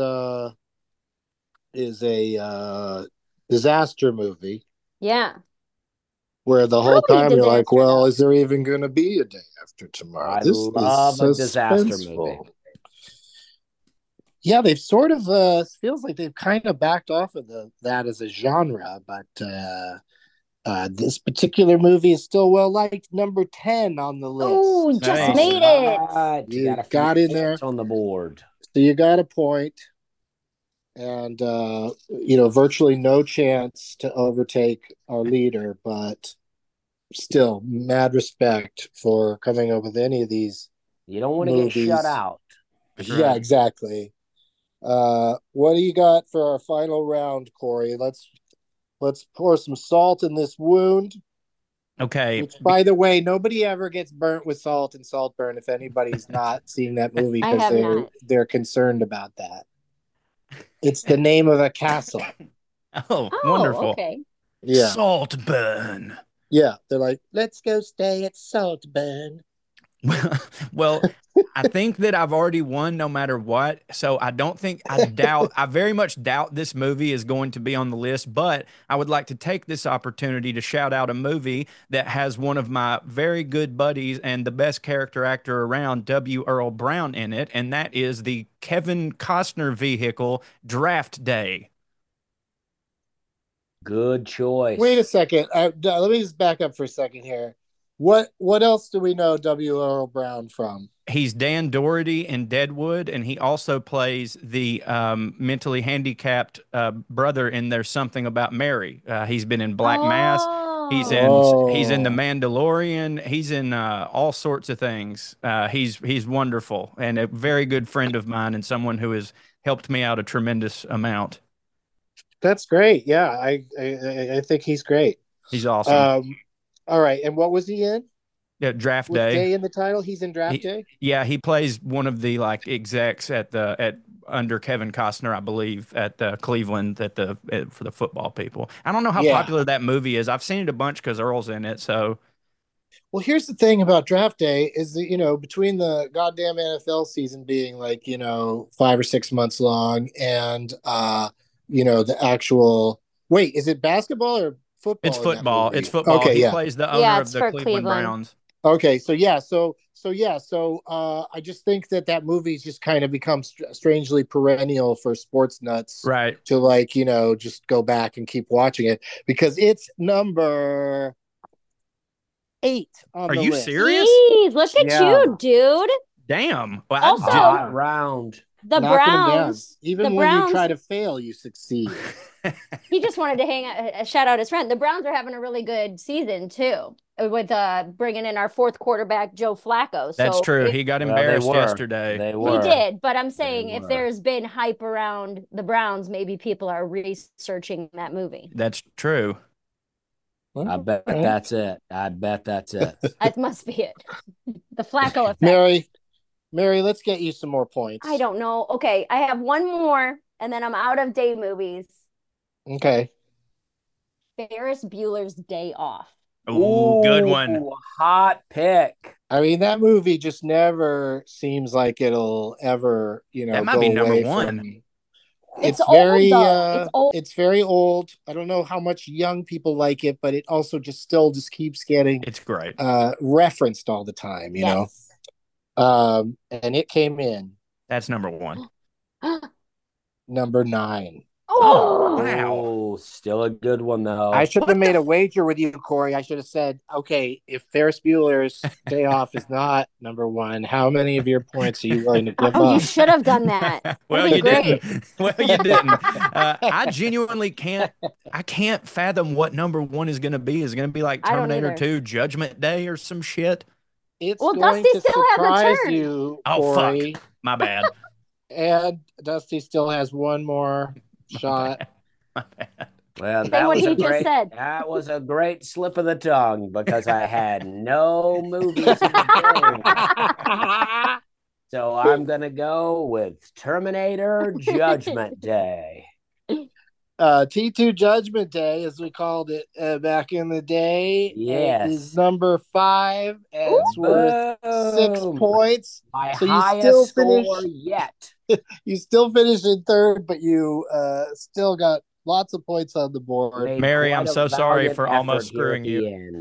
a disaster movie Yeah. where the whole Early time you're like, disaster, well, though. is there even going to be a day after tomorrow? I This is love a disaster movie. suspenseful. Yeah, they've sort of feels like they've kind of backed off of that as a genre, but this particular movie is still well liked, number 10 on the list. Oh, just Nice. made it. Right. You You got a got few in there. points on the board. So you got a point, and virtually no chance to overtake our leader, but still mad respect for coming up with any of these You don't want to get movies. shut out. That's Yeah, right. exactly. What do you got for our final round, Corey? Let's pour some salt in this wound. Okay. Which, by the way, nobody ever gets burnt with salt and Saltburn if anybody's not seeing that movie I because have not. they're concerned about that. It's the name of a castle. Oh, Oh, wonderful. okay. Yeah, Saltburn. yeah. They're like, let's go stay at Saltburn. Well, I think that I've already won no matter what. So I very much doubt this movie is going to be on the list, but I would like to take this opportunity to shout out a movie that has one of my very good buddies and the best character actor around, W. Earl Brown, in it. And that is the Kevin Costner vehicle, Draft Day. Good choice. Wait a second. Let me just back up for a second here. What else do we know W. Earl Brown from? He's Dan Doherty in Deadwood, and he also plays the mentally handicapped brother in There's Something About Mary. He's been in Black Mass. He's in The Mandalorian. He's in all sorts of things. He's wonderful and a very good friend of mine and someone who has helped me out a tremendous amount. That's great. Yeah, I think he's great. He's awesome. All right, and what was he in? Yeah, Draft With Day. Day in the title, he's in Draft Day. Yeah, he plays one of the execs under Kevin Costner, I believe, at Cleveland for the football people. I don't know how popular that movie is. I've seen it a bunch because Earl's in it. So, well, here's the thing about Draft Day is that between the goddamn NFL season being 5 or 6 months long and the actual is it basketball or football? It's football. It's football. Okay, he yeah. plays the owner of the for Cleveland Browns. Okay, so I just think that movie's just kind of become strangely perennial for sports nuts, right? To just go back and keep watching it because it's number 8 on the list. Are you serious? Jeez, look at you, dude. Damn. Well, also, hot round. The Knocking Browns. Even the when Browns, you try to fail, you succeed. He just wanted to shout out his friend. The Browns are having a really good season too, with bringing in our fourth quarterback Joe Flacco. That's true. He got embarrassed yesterday. He did, but I'm saying if there's been hype around the Browns, maybe people are researching that movie. That's true. I bet All right. that's it. I bet that's it. That must be it. The Flacco effect. Mary, let's get you some more points. I don't know. Okay, I have one more, and then I'm out of day movies. Okay. Ferris Bueller's Day Off. Ooh, good one. Hot pick. I mean, that movie just never seems like it'll ever, That might go be number away one. from- It's very, old, though. It's old. It's very old. I don't know how much young people like it, but it also still keeps getting It's great. referenced all the time, you know. And it came in That's number one. number 9. Oh, wow. Still a good one, though. I should have made a wager with you, Corey. I should have said, okay, if Ferris Bueller's Day Off is not number 1, how many of your points are you willing to give Oh, up? you should have done that. Well, That'd you be great. didn't. Well, you didn't. I genuinely can't. I can't fathom what number 1 is going to be. Is it going to be like I don't Terminator either. 2, Judgment Day, or some shit? It's Well, going Dusty to still had surprise returned. you, Oh, Corey. fuck. My bad. And Dusty still has one more shot. My bad. Well, Say that what was he a just great. said. That was a great slip of the tongue because I had no movies in the game. So I'm gonna go with Terminator Judgment Day. T2 Judgment Day, as we called it back in the day, Yes. is number 5, and it's worth 6 Boom. points. My So you highest still score finish. yet. You still finished in 3rd, but you still got lots of points on the board. Made Mary, quite I'm a so sorry valiant for almost effort here at screwing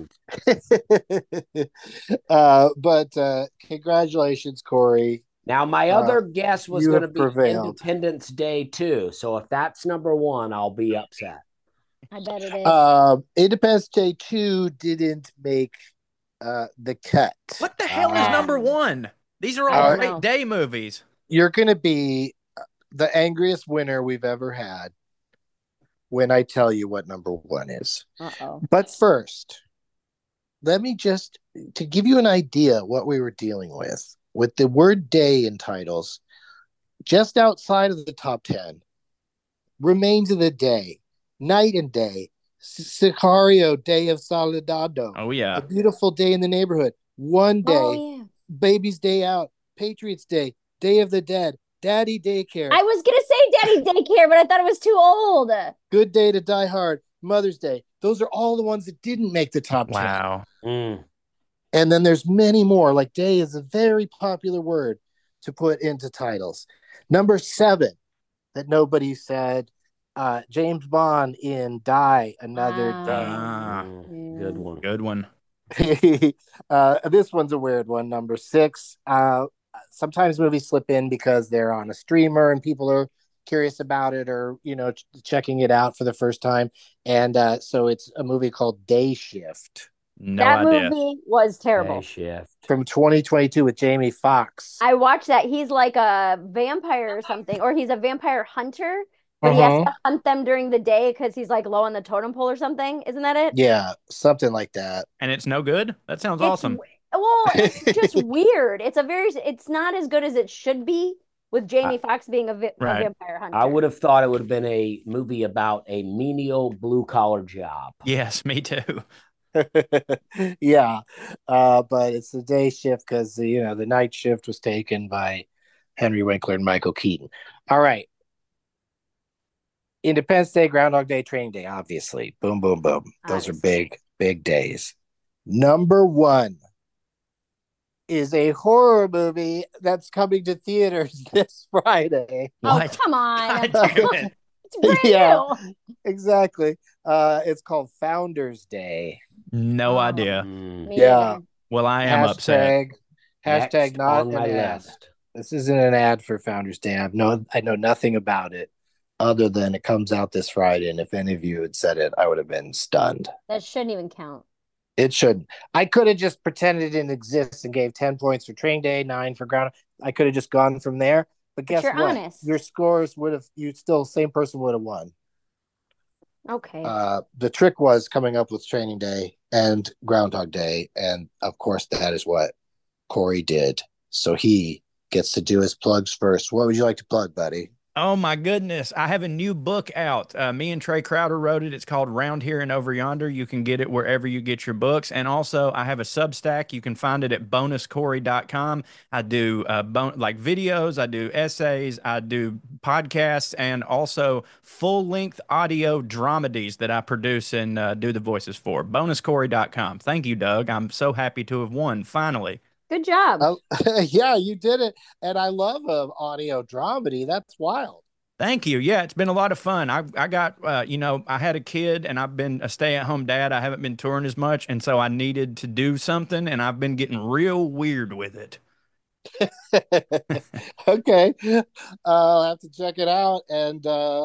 the you. end. But congratulations, Corey. Now, my other guess was you going to have be prevailed. Independence Day too. So if that's number 1, I'll be upset. I bet it is. Independence Day 2 didn't make the cut. What the hell is number 1? These are I all don't great know. day movies. You're going to be the angriest winner we've ever had when I tell you what number 1 is. Uh-oh. But first, let me just, to give you an idea what we were dealing with the word day in titles, just outside of the top 10, Remains of the Day, Night and Day, Sicario, Day of Soledado, Oh, yeah. A Beautiful Day in the Neighborhood, One Day, Oh, yeah. Baby's Day Out, Patriots Day, Day of the Dead, Daddy Daycare, I was going to say Daddy Daycare, but I thought it was too old. Good Day to Die Hard, Mother's Day. Those are all the ones that didn't make the top 10. Wow. And then there's many more. Like day is a very popular word to put into titles. Number 7 that nobody said, James Bond in Die Another Ah, Good one. good one. Day. This one's a weird one. Number 6. Sometimes movies slip in because they're on a streamer and people are curious about it or, checking it out for the first time. And so it's a movie called Day Shift. No that idea. movie was terrible. Day Shift. From 2022 with Jamie Foxx. I watched that. He's like a vampire or something, or he's a vampire hunter, but he has to hunt them during the day because he's like low on the totem pole or something. Isn't that it? Yeah, something like that. And it's no good? That sounds awesome. Well, it's just weird. It's not as good as it should be with Jamie Foxx being a vampire hunter. I would have thought it would have been a movie about a menial blue collar job. Yes, me too. Yeah, but it's the day shift because the night shift was taken by Henry Winkler and Michael Keaton. All right, Independence Day, Groundhog Day, Training Day, obviously. Boom, boom, boom. Those are big days. Number 1 is a horror movie that's coming to theaters this Friday. What? Oh, come on. God damn it. It's brand Yeah. new. Exactly. It's called Founders Day. No Oh. idea. Me Yeah. either. Well, I am upset. Hashtag Next not on an my ad. list. This isn't an ad for Founders Day. I know nothing about it other than it comes out this Friday. And if any of you had said it, I would have been stunned. That shouldn't even count. It shouldn't. I could have just pretended it didn't exist and gave 10 points for Training Day, 9 for Ground. I could have just gone from there. But guess you're what? honest. Your scores same person would have won. Okay. The trick was coming up with Training Day and Groundhog Day. And of course, that is what Corey did. So he gets to do his plugs first. What would you like to plug, buddy? Oh my goodness. I have a new book out. Me and Trey Crowder wrote it. It's called Round Here and Over Yonder. You can get it wherever you get your books. And also, I have a Substack. You can find it at bonuscorey.com. I do like videos, I do essays, I do podcasts, and also full-length audio dramedies that I produce and do the voices for. Bonuscorey.com. Thank you, Doug. I'm so happy to have won finally. Good job. Yeah, you did it. And I love an audio dramedy. That's wild. Thank you. Yeah, it's been a lot of fun. I got, I had a kid and I've been a stay-at-home dad. I haven't been touring as much. And so I needed to do something and I've been getting real weird with it. Okay. I'll have to check it out. And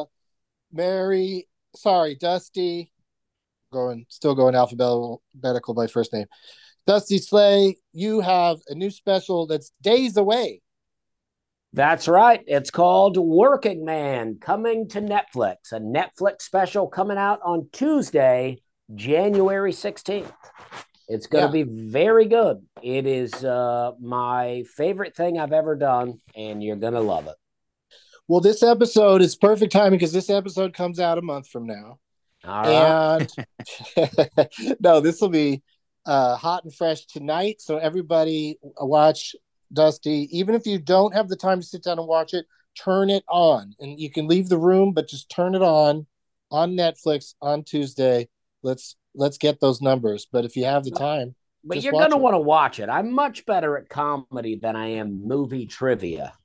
Dusty, still going alphabetical by first name. Dusty Slay, you have a new special that's days away. That's right. It's called Working Man, coming to Netflix. A Netflix special coming out on Tuesday, January 16th. It's going to be very good. It is my favorite thing I've ever done, and you're going to love it. Well, this episode is perfect timing because this episode comes out a month from now. All right. And no, this will be hot and fresh tonight. So everybody watch Dusty. Even if you don't have the time to sit down and watch it, turn it on. And you can leave the room, but just turn it on Netflix on Tuesday. Let's get those numbers. But if you have the time, but you're going to want to watch it. I'm much better at comedy than I am movie trivia.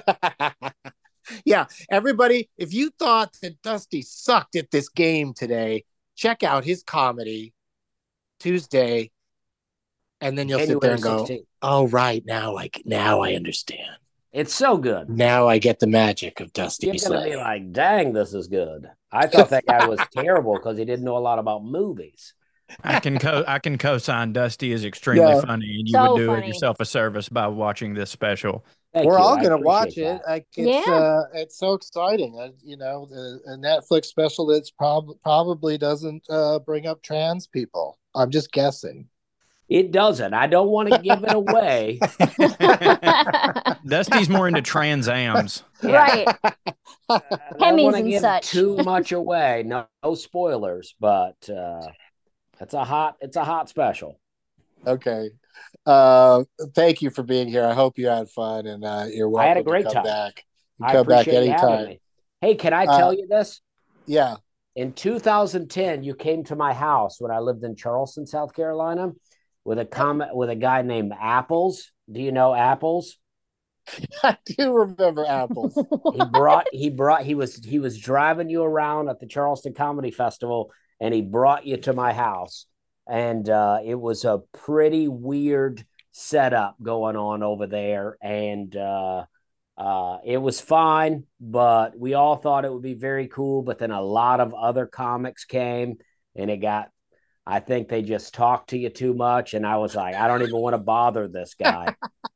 Yeah, everybody, if you thought that Dusty sucked at this game today, check out his comedy Tuesday, and then you'll sit there and go, 16th. Oh, right, now I understand. It's so good. Now I get the magic of Dusty. You're going to be like, dang, this is good. I thought that guy was terrible because he didn't know a lot about movies. I can co-sign Dusty is extremely funny, and you would do yourself a service by watching this special. We're all going to watch it. It's so exciting. A Netflix special that's probably doesn't bring up trans people. I'm just guessing. It doesn't. I don't want to give it away. Dusty's more into Trans Ams. Right. I don't want to give too much away. No spoilers, but it's a hot special. Okay. Thank you for being here. I hope you had fun, and you're welcome. I had a great time. Back. Come back anytime. Hey, can I tell you this? Yeah. In 2010, you came to my house when I lived in Charleston, South Carolina, with a guy named Apples. Do you know Apples? I do remember Apples. He was driving you around at the Charleston Comedy Festival, and he brought you to my house. And it was a pretty weird setup going on over there. And it was fine, but we all thought it would be very cool. But then a lot of other comics came, and I think they just talked to you too much. And I was like, I don't even want to bother this guy.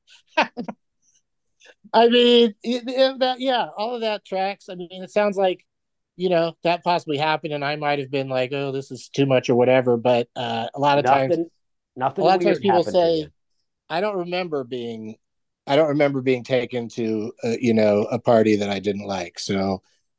I mean, all of that tracks. I mean, it sounds like, that possibly happened, and I might have been like, "Oh, this is too much" or whatever. But a lot of times people say, "I don't remember being taken to a party that I didn't like." So,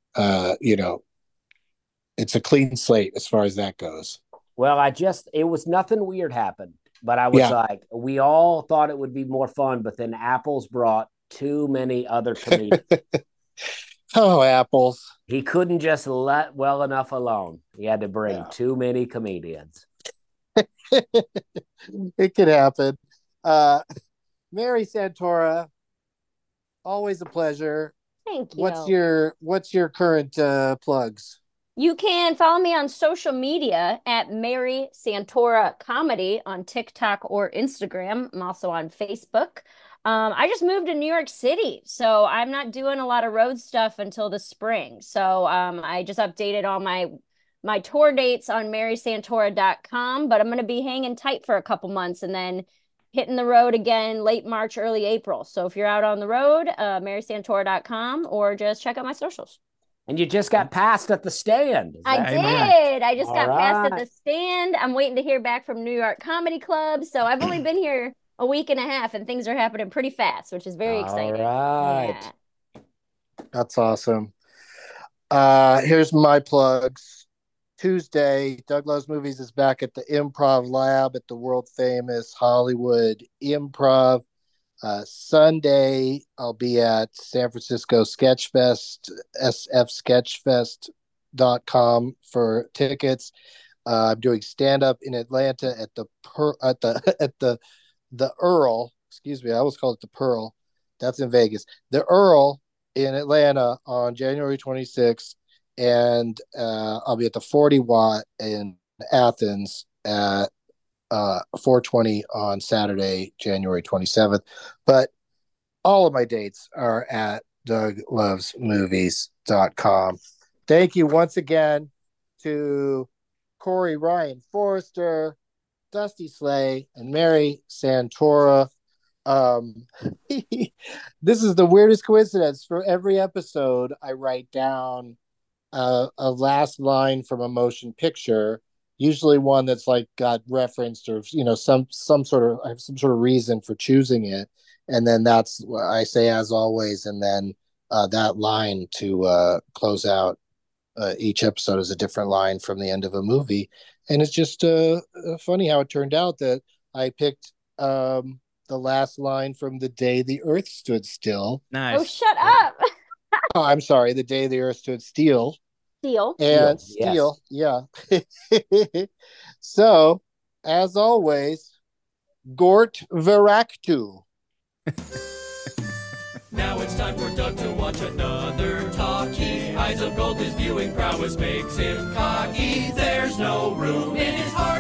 it's a clean slate as far as that goes. Well, it was nothing weird happened, but I was like, we all thought it would be more fun, but then Apples brought too many other comedians. Oh, Apples. He couldn't just let well enough alone. He had to bring too many comedians. It could happen. Mary Santora, always a pleasure. Thank you. What's your current plugs? You can follow me on social media at Mary Santora Comedy on TikTok or Instagram. I'm also on Facebook. I just moved to New York City, so I'm not doing a lot of road stuff until the spring. So I just updated all my tour dates on marysantora.com, but I'm going to be hanging tight for a couple months and then hitting the road again late March, early April. So if you're out on the road, marysantora.com, or just check out my socials. And you just got passed at the stand. I did. I just got passed at the stand. I'm waiting to hear back from New York Comedy Club. So I've only been here a week and a half, and things are happening pretty fast, which is very exciting. All right. That's awesome. Here's my plugs. Tuesday, Doug Loves Movies is back at the Improv Lab at the world famous Hollywood Improv. Sunday, I'll be at San Francisco Sketchfest, sfsketchfest.com for tickets. I'm doing stand-up in Atlanta at the Earl. Excuse me, I always call it the Pearl. That's in Vegas. The Earl in Atlanta on January 26th, and I'll be at the 40 Watt in Athens at 420 on Saturday, January 27th. But all of my dates are at DougLovesMovies.com. Thank you once again to Corey Ryan Forrester, Dusty Slay, and Mary Santora. This is the weirdest coincidence. For every episode, I write down a last line from a motion picture, usually one that's like got referenced or some sort of, I have some sort of reason for choosing it, and then that's what I say as always, and then that line to close out each episode is a different line from the end of a movie. And it's just funny how it turned out that I picked the last line from The Day the Earth Stood Still. Nice. Oh, shut up. Oh, I'm sorry, The Day the Earth Stood Still. Steel. And Steel, yes. Yeah. So, as always, Gort Veraktu. Now it's time for Doug to watch another talkie. Eyes of gold, his viewing prowess makes him cocky. There's no room in his heart